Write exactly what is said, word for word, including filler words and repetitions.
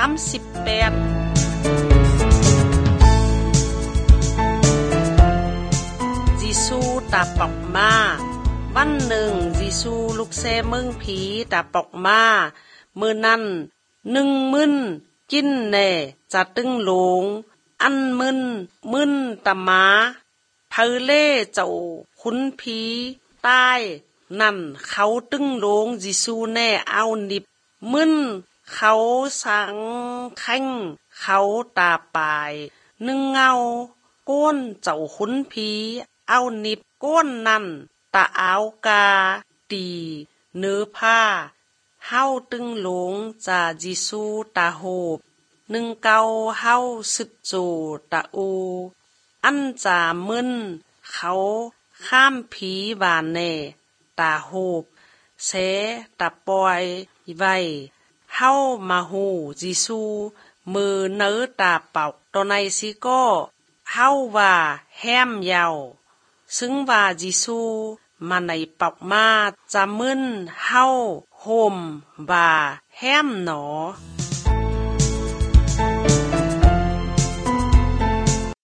ามสิบแปดยิซูตาปอกมาวันหนึ่งยิซูลุกแซเมืองผีตาปอกมามื้อนั้นหนึ่งมื้นกินแน่จะตึงหลงอันมึนมึนตะมาเพอเล่เจ้าขุนผีตายนั่นเขาตึงหลงยิซูแน่เอานิบมึนเขาสังแข่งเขาตาปายนึ่งเงาก้นเจ้าขุนผีเอานิบก้นนั่นตาอาวกาตีเนื้อผ้าเฮาตึงหลงจายิซูตาโหบหนึ่งเกาเฮาสึดโจตาอูอันจามึนเขาข้ามผีบานแน่ตาโหบเสตาปอยไว้เฮามาหูยิซูมือเนื้อตาเป่าตอในสิก็เฮาว่าแห้มยาวซึ่งว่ายิซูมาในปอกมาจะมึนเฮาห่มว่าแห้มหนอ